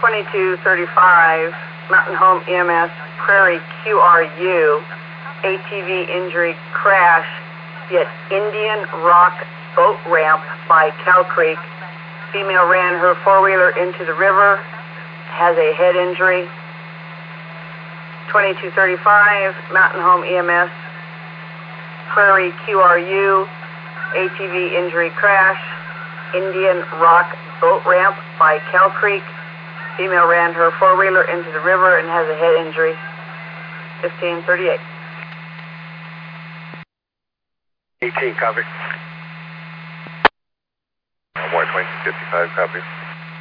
2235, Mountain Home EMS, Prairie QRU, ATV injury crash at Indian Rock Boat Ramp by Cow Creek. Female ran her four-wheeler into the river, has a head injury. 2235, Mountain Home EMS, Prairie QRU, ATV injury crash, Indian Rock Boat Ramp by Cow Creek. Female ran her four-wheeler into the river and has a head injury. 1538. 18, copy. 2255, copy.